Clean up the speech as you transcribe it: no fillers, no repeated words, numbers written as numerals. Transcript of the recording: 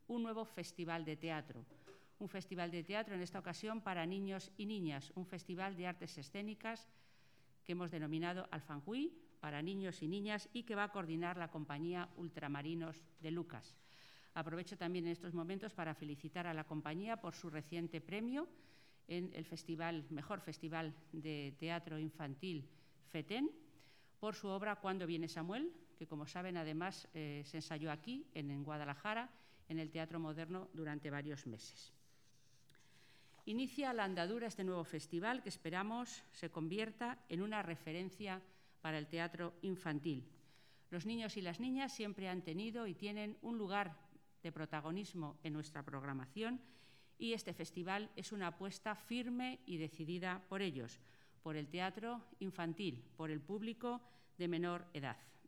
un nuevo festival de teatro. Un festival de teatro en esta ocasión para niños y niñas, un festival de artes escénicas que hemos denominado Alfanjuí, para niños y niñas, y que va a coordinar la compañía Ultramarinos de Lucas. Aprovecho también en estos momentos para felicitar a la compañía por su reciente premio en el mejor festival de teatro infantil FETEN, por su obra Cuando viene Samuel, que como saben además se ensayó aquí, en Guadalajara, en el Teatro Moderno durante varios meses. Inicia la andadura este nuevo festival que esperamos se convierta en una referencia para el teatro infantil. Los niños y las niñas siempre han tenido y tienen un lugar de protagonismo en nuestra programación y este festival es una apuesta firme y decidida por ellos, por el teatro infantil, por el público de menor edad.